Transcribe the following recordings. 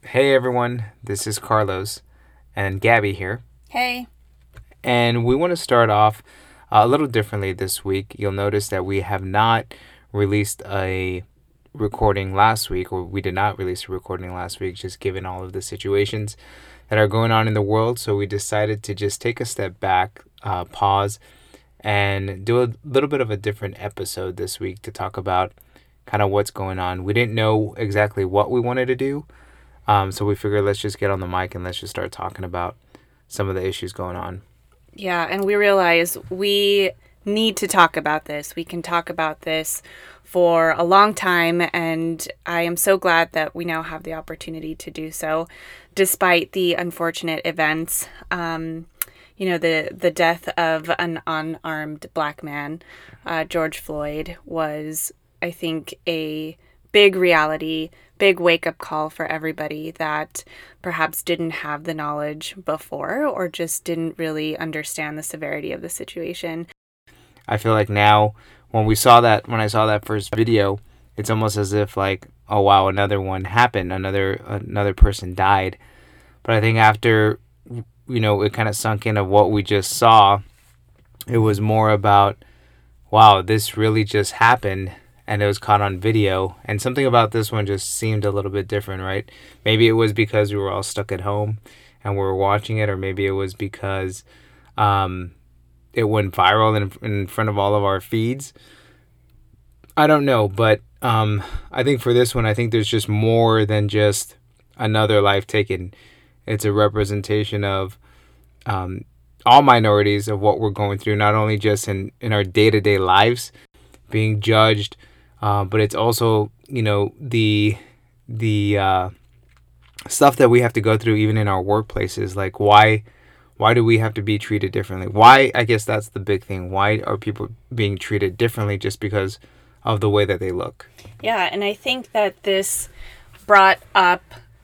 Hey everyone, this is Carlos and Gabby here, Hey. and we want to start off a little differently this week. You'll notice that we have not released a recording last week, or we did not release a recording last week, just given all of the situations that are going on in the world. So we decided to just take a step back, pause, and do a little bit of a different episode this week to talk about kind of what's going on. We didn't know exactly what we wanted to do. So we figured let's just get on the mic and let's just start talking about some of the issues going on. Yeah, and we realize we need to talk about this. We can talk about this for a long time, and I am so glad that we now have the opportunity to do so, despite the unfortunate events. The death of an unarmed black man, George Floyd, was, I think, a big reality, big wake up call for everybody that perhaps didn't have the knowledge before or just didn't really understand the severity of the situation. I feel like now when I saw that first video, it's almost as if like, oh wow, another one happened, another person died. But I think after it kind of sunk in of what we just saw, it was more about, wow, this really just happened and it was caught on video. And something about this one just seemed a little bit different, right? Maybe it was because we were all stuck at home and we were watching it, or maybe it was because it went viral in front of all of our feeds. I don't know, but I think for this one, I think there's just more than just another life taken. It's a representation of all minorities, of what we're going through, not only just in our day-to-day lives being judged, but it's also the stuff that we have to go through even in our workplaces. Like why do we have to be treated differently? Why, I guess that's the big thing. Why are people being treated differently just because of the way that they look? Yeah, and I think that this brought up,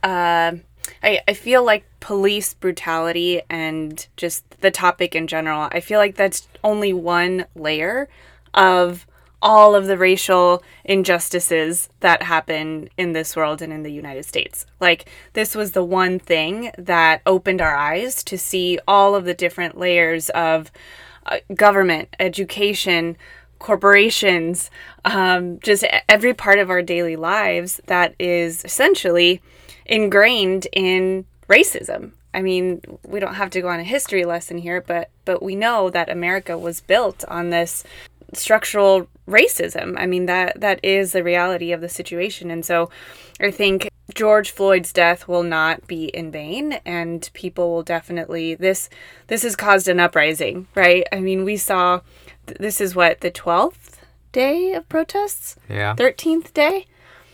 I feel like police brutality and just the topic in general, I feel like that's only one layer of all of the racial injustices that happen in this world and in the United States. Like, this was the one thing that opened our eyes to see all of the different layers of government, education, corporations, just every part of our daily lives that is essentially ingrained in racism. I mean, we don't have to go on a history lesson here, but we know that America was built on this structural racism. I mean, that is the reality of the situation. And so I think George Floyd's death will not be in vain, and people will definitely, this has caused an uprising, right? I mean, we saw, this is what, the 12th day of protests? Yeah. 13th day?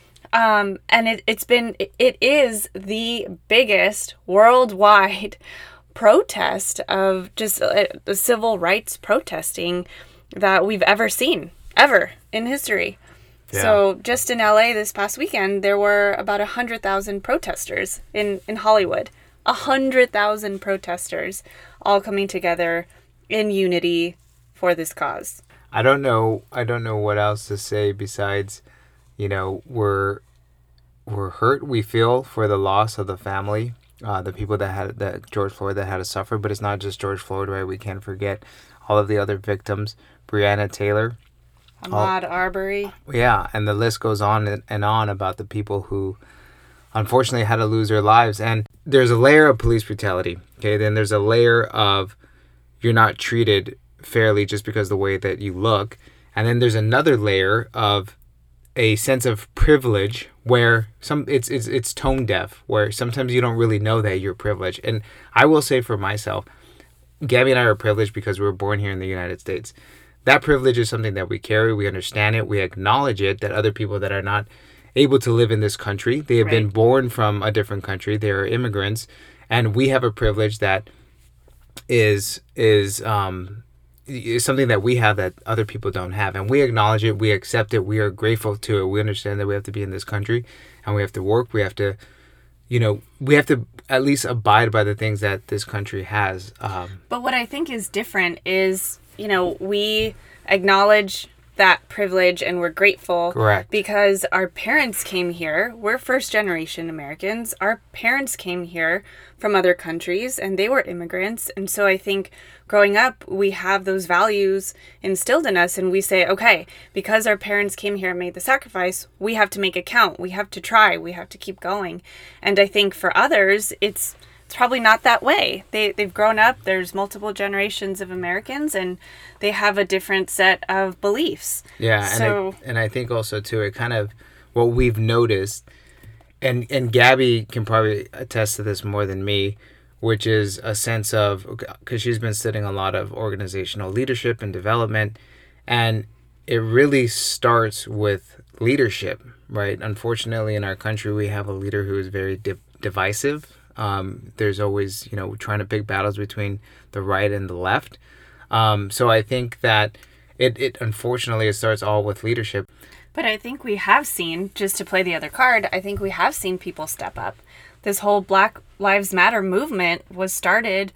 And it is the biggest worldwide protest of just civil rights protesting that we've ever seen, ever in history. Yeah. So just in LA this past weekend, there were about 100,000 protesters in Hollywood. 100,000 protesters all coming together in unity for this cause. I don't know what else to say besides, we're hurt. We feel for the loss of the family, the people that George Floyd that had to suffer. But it's not just George Floyd, right? We can't forget all of the other victims. Breonna Taylor, Ahmaud Arbery. Yeah, and the list goes on and on about the people who unfortunately had to lose their lives. And there's a layer of police brutality, okay? Then there's a layer of you're not treated fairly just because of the way that you look. And then there's another layer of a sense of privilege where it's tone deaf, where sometimes you don't really know that you're privileged. And I will say for myself, Gabby and I are privileged because we were born here in the United States. That privilege is something that we carry, we understand it, we acknowledge it, that other people that are not able to live in this country, they have been born from a different country, they are immigrants, and we have a privilege that is something that we have that other people don't have. And we acknowledge it, we accept it, we are grateful to it, we understand that we have to be in this country, and we have to work, we have to at least abide by the things that this country has. But what I think is different is, we acknowledge that privilege and we're grateful. Correct. Because our parents came here. We're first generation Americans. Our parents came here from other countries and they were immigrants. And so I think growing up, we have those values instilled in us and we say, okay, because our parents came here and made the sacrifice, we have to make it count. We have to try. We have to keep going. And I think for others, it's probably not that way. They've grown up. There's multiple generations of Americans and they have a different set of beliefs. Yeah. So, and I think also too, it kind of, what we've noticed, and Gabby can probably attest to this more than me, which is a sense of, because she's been studying a lot of organizational leadership and development, and it really starts with leadership, right? Unfortunately, in our country, we have a leader who is very divisive. There's always, trying to pick battles between the right and the left. So I think that it unfortunately, it starts all with leadership. But I think we have seen, just to play the other card, I think we have seen people step up. This whole Black Lives Matter movement was started,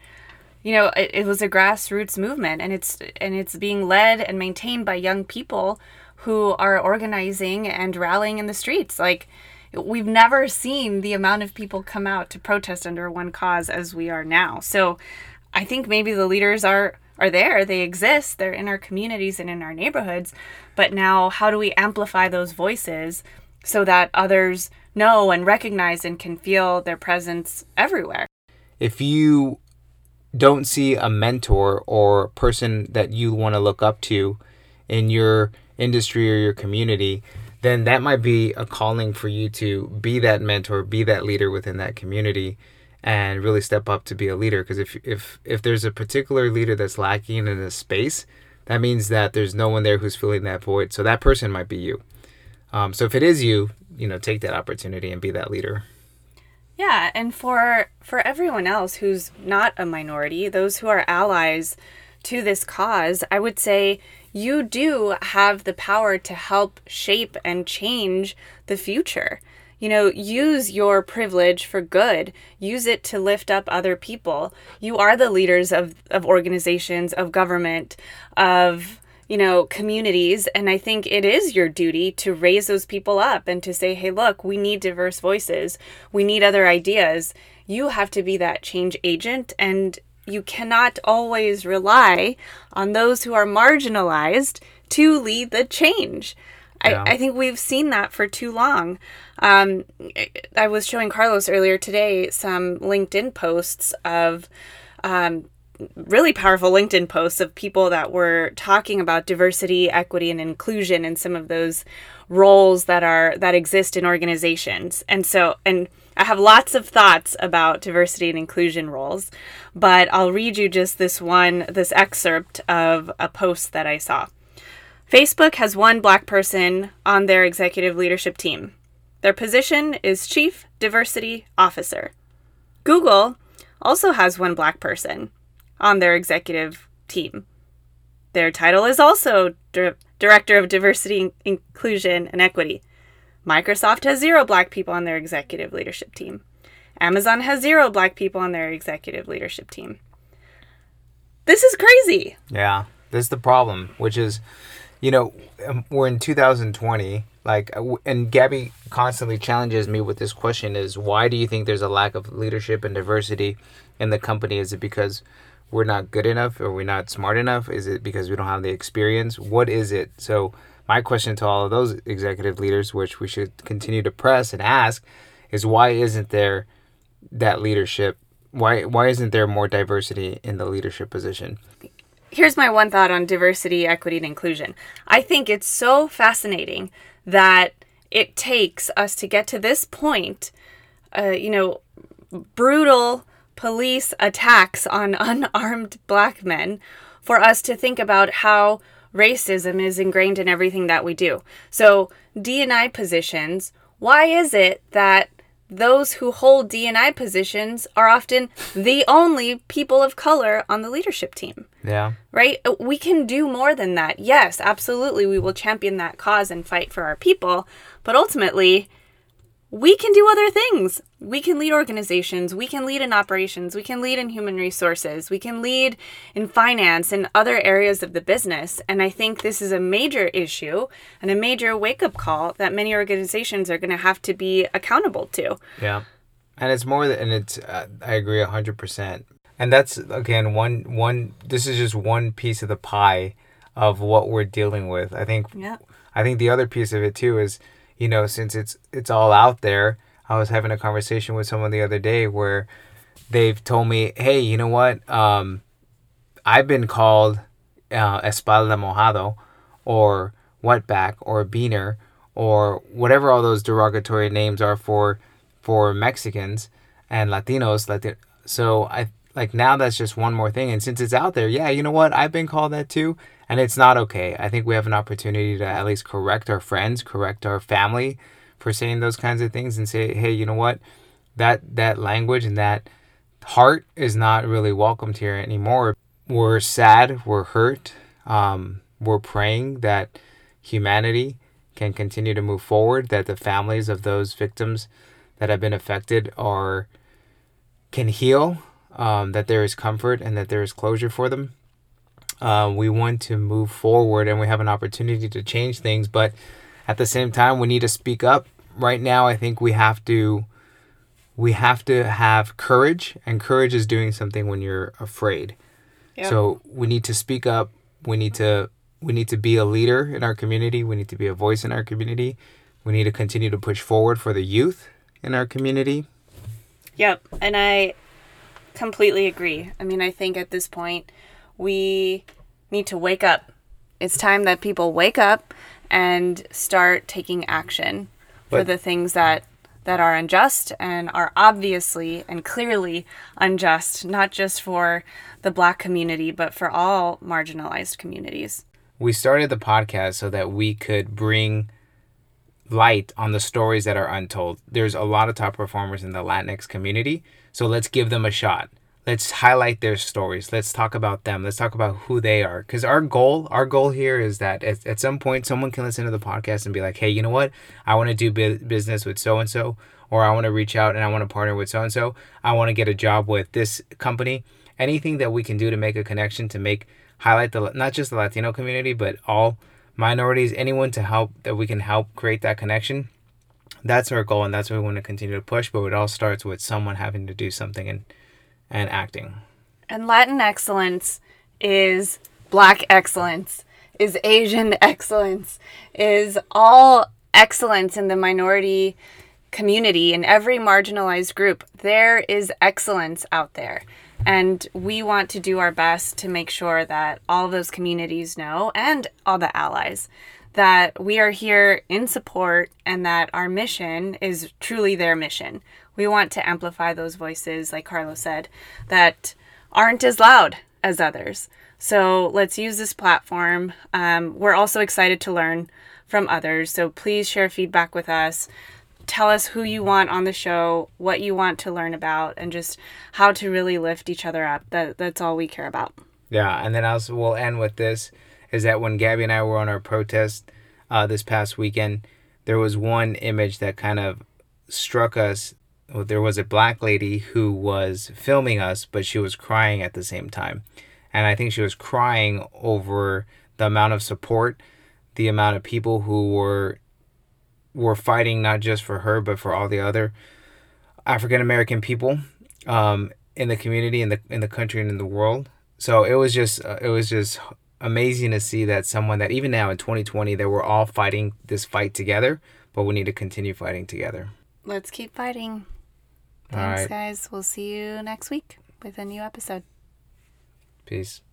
it was a grassroots movement, and it's being led and maintained by young people who are organizing and rallying in the streets. Like, we've never seen the amount of people come out to protest under one cause as we are now. So I think maybe the leaders are there. They exist. They're in our communities and in our neighborhoods. But now how do we amplify those voices so that others know and recognize and can feel their presence everywhere? If you don't see a mentor or person that you want to look up to in your industry or your community, then that might be a calling for you to be that mentor, be that leader within that community, and really step up to be a leader. Because if there's a particular leader that's lacking in a space, that means that there's no one there who's filling that void. So that person might be you. So if it is you, take that opportunity and be that leader. Yeah, and for everyone else who's not a minority, those who are allies to this cause, I would say you do have the power to help shape and change the future. Use your privilege for good. Use it to lift up other people. You are the leaders of organizations, of government, of, communities. And I think it is your duty to raise those people up and to say, hey, look, we need diverse voices. We need other ideas. You have to be that change agent, and you cannot always rely on those who are marginalized to lead the change. Yeah. I think we've seen that for too long. I was showing Carlos earlier today some LinkedIn posts of really powerful LinkedIn posts of people that were talking about diversity, equity, and inclusion and some of those roles that exist in organizations. And I have lots of thoughts about diversity and inclusion roles, but I'll read you just this excerpt of a post that I saw. Facebook has one Black person on their executive leadership team. Their position is Chief Diversity Officer. Google also has one Black person on their executive team. Their title is also Director of Diversity, Inclusion, and Equity. Microsoft has 0 Black people on their executive leadership team. Amazon has 0 Black people on their executive leadership team. This is crazy. Yeah, this is the problem, which is, we're in 2020, and Gabby constantly challenges me with this question is, why do you think there's a lack of leadership and diversity in the company? Is it because we're not good enough or we're not smart enough? Is it because we don't have the experience? What is it? So my question to all of those executive leaders, which we should continue to press and ask, is why isn't there that leadership? Why isn't there more diversity in the leadership position? Here's my one thought on diversity, equity, and inclusion. I think it's so fascinating that it takes us to get to this point, brutal police attacks on unarmed Black men, for us to think about how racism is ingrained in everything that we do. So D&I positions, why is it that those who hold D&I positions are often the only people of color on the leadership team? Yeah. Right? We can do more than that. Yes, absolutely. We will champion that cause and fight for our people. But ultimately, we can do other things. We can lead organizations. We can lead in operations. We can lead in human resources. We can lead in finance and other areas of the business. And I think this is a major issue and a major wake-up call that many organizations are going to have to be accountable to. Yeah. And it's more than, and it's, I agree 100%. And that's, again, this is just one piece of the pie of what we're dealing with. I think the other piece of it too is, since it's all out there. I was having a conversation with someone the other day where they've told me, hey, you know what? I've been called espalda mojado or wetback or beaner or whatever all those derogatory names are for Mexicans and Latinos. So now that's just one more thing. And since it's out there, yeah, you know what? I've been called that too. And it's not okay. I think we have an opportunity to at least correct our friends, correct our family for saying those kinds of things and say, hey, you know what? That language and that heart is not really welcomed here anymore. We're sad. We're hurt. We're praying that humanity can continue to move forward, that the families of those victims that have been affected can heal, that there is comfort and that there is closure for them. We want to move forward and we have an opportunity to change things, but at the same time, we need to speak up. Right now, I think we have to have courage, and courage is doing something when you're afraid. Yep. So we need to speak up. We need to be a leader in our community. We need to be a voice in our community. We need to continue to push forward for the youth in our community. Yep, and I completely agree. I mean, I think at this point, we need to wake up. It's time that people wake up and start taking action for the things that are unjust and are obviously and clearly unjust, not just for the Black community, but for all marginalized communities. We started the podcast so that we could bring light on the stories that are untold. There's a lot of top performers in the Latinx community, so let's give them a shot. Let's highlight their stories. Let's talk about them. Let's talk about who they are. Because our goal here is that at some point, someone can listen to the podcast and be like, hey, you know what? I want to do business with so-and-so, or I want to reach out and I want to partner with so-and-so. I want to get a job with this company. Anything that we can do to make a connection, to highlight not just the Latino community, but all minorities, anyone that we can help create that connection. That's our goal, and that's what we want to continue to push. But it all starts with someone having to do something and acting. And Latin excellence is Black excellence, is Asian excellence, is all excellence in the minority community, in every marginalized group. There is excellence out there. And we want to do our best to make sure that all those communities know, and all the allies, that we are here in support and that our mission is truly their mission. We want to amplify those voices, like Carlos said, that aren't as loud as others. So let's use this platform. We're also excited to learn from others. So please share feedback with us. Tell us who you want on the show, what you want to learn about, and just how to really lift each other up. That's all we care about. Yeah, and then also we'll end with this, is that when Gabby and I were on our protest this past weekend, there was one image that kind of struck us. There was a Black lady who was filming us, but she was crying at the same time. And I think she was crying over the amount of support, the amount of people who were fighting not just for her, but for all the other African-American people in the community, in the country, and in the world. So it was just amazing to see that someone that even now in 2020, that we're all fighting this fight together, but we need to continue fighting together. Let's keep fighting. Thanks, guys. We'll see you next week with a new episode. Peace.